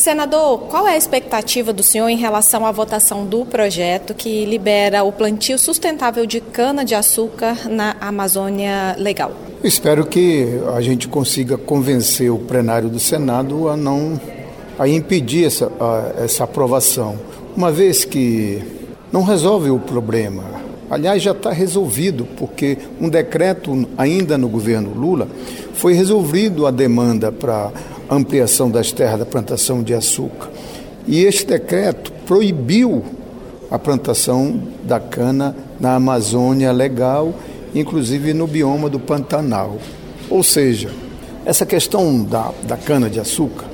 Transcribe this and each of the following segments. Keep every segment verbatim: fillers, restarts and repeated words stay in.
Senador, qual é a expectativa do senhor em relação à votação do projeto que libera o plantio sustentável de cana-de-açúcar na Amazônia Legal? Espero que a gente consiga convencer o plenário do Senado a não a impedir essa, a, essa aprovação, uma vez que não resolve o problema. Aliás, já está resolvido, porque um decreto ainda no governo Lula foi resolvido a demanda para ampliação das terras da plantação de açúcar. E este decreto proibiu a plantação da cana na Amazônia Legal, inclusive no bioma do Pantanal. Ou seja, essa questão da, da cana-de-açúcar,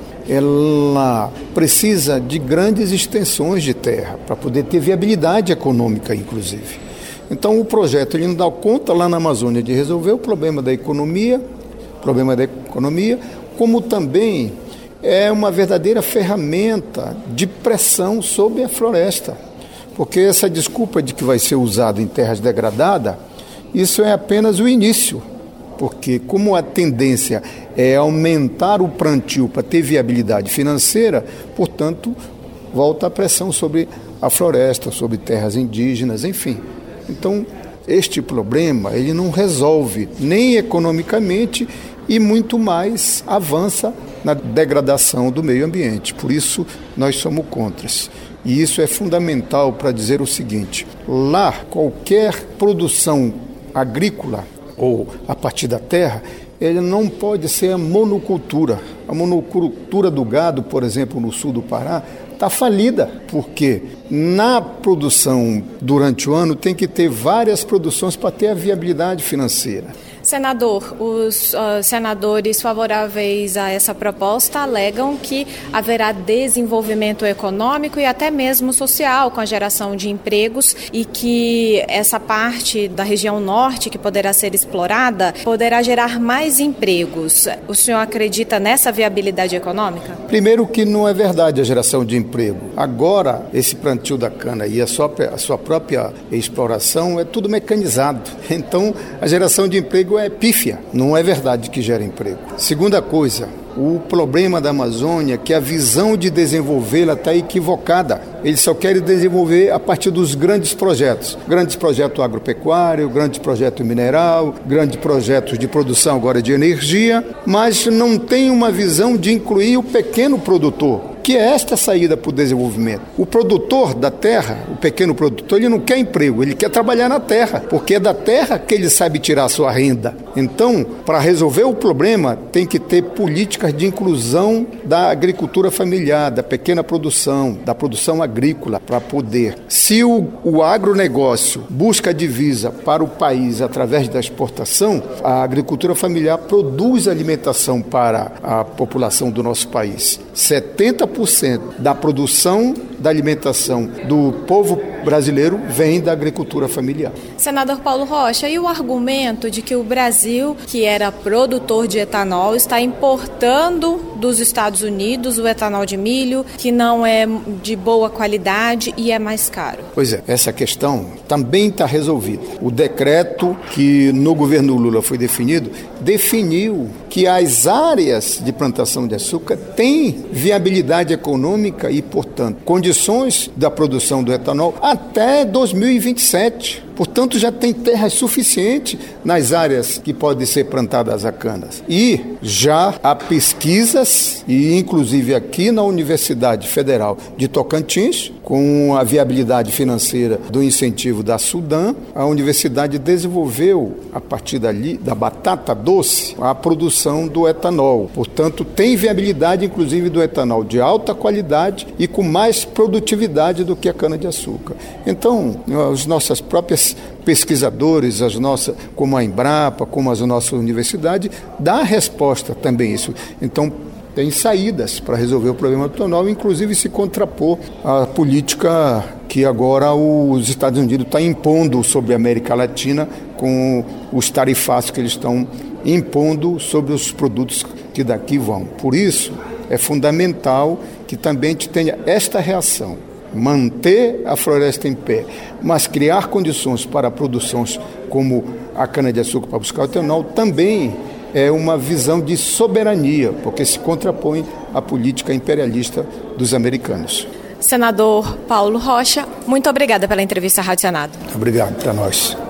ela precisa de grandes extensões de terra para poder ter viabilidade econômica, inclusive. Então, o projeto ele não dá conta lá na Amazônia de resolver o problema da economia, problema da economia, como também é uma verdadeira ferramenta de pressão sobre a floresta. Porque essa desculpa de que vai ser usado em terras degradadas, isso é apenas o início. Porque como a tendência é aumentar o plantio para ter viabilidade financeira, portanto, volta a pressão sobre a floresta, sobre terras indígenas, enfim. Então, este problema ele não resolve nem economicamente e muito mais avança na degradação do meio ambiente. Por isso, nós somos contra. E isso é fundamental para dizer o seguinte: lá, qualquer produção agrícola ou a partir da terra, ele não pode ser a monocultura. A monocultura do gado, por exemplo, no sul do Pará, está falida, porque na produção durante o ano tem que ter várias produções para ter a viabilidade financeira. Senador, os uh, senadores favoráveis a essa proposta alegam que haverá desenvolvimento econômico e até mesmo social com a geração de empregos e que essa parte da região norte que poderá ser explorada poderá gerar mais empregos. O senhor acredita nessa viabilidade econômica? Primeiro que não é verdade a geração de emprego. Agora, esse plantio da cana e a sua, a sua própria exploração é tudo mecanizado. Então, a geração de emprego é pífia, não é verdade que gera emprego. Segunda coisa, o problema da Amazônia é que a visão de desenvolvê-la está equivocada. Eles só querem desenvolver a partir dos grandes projetos. Grandes projetos agropecuários, grandes projetos mineral, grandes projetos de produção agora de energia, mas não tem uma visão de incluir o pequeno produtor, que é esta saída para o desenvolvimento. O produtor da terra, o pequeno produtor, ele não quer emprego, ele quer trabalhar na terra, porque é da terra que ele sabe tirar a sua renda. Então, para resolver o problema, tem que ter políticas de inclusão da agricultura familiar, da pequena produção, da produção agrícola, para poder. Se o, o agronegócio busca divisa para o país através da exportação, a agricultura familiar produz alimentação para a população do nosso país. setenta por cento da produção da alimentação do povo brasileiro vem da agricultura familiar. Senador Paulo Rocha, e o argumento de que o Brasil, que era produtor de etanol, está importando dos Estados Unidos o etanol de milho, que não é de boa qualidade e é mais caro? Pois é, essa questão também está resolvida. O decreto que no governo Lula foi definido, definiu que as áreas de plantação de açúcar têm viabilidade econômica e, portanto, condições da produção do etanol até dois mil e vinte e sete. Portanto, já tem terra suficiente nas áreas que podem ser plantadas a canas. E já há pesquisas, e inclusive aqui na Universidade Federal de Tocantins, com a viabilidade financeira do incentivo da Sudam, a universidade desenvolveu, a partir dali, da batata doce, a produção do etanol. Portanto, tem viabilidade, inclusive, do etanol de alta qualidade e com mais produtividade do que a cana-de-açúcar. Então, as nossas próprias pesquisadores, as nossas, como a Embrapa, como as nossas universidades, dá resposta também a isso. Então, tem saídas para resolver o problema do etanol, inclusive se contrapor à política que agora os Estados Unidos estão impondo sobre a América Latina com os tarifários que eles estão impondo sobre os produtos que daqui vão. Por isso, é fundamental que também a gente tenha esta reação. Manter a floresta em pé, mas criar condições para produções como a cana-de-açúcar para buscar o etanol também é uma visão de soberania, porque se contrapõe à política imperialista dos americanos. Senador Paulo Rocha, muito obrigada pela entrevista à Rádio Senado. Obrigado para nós.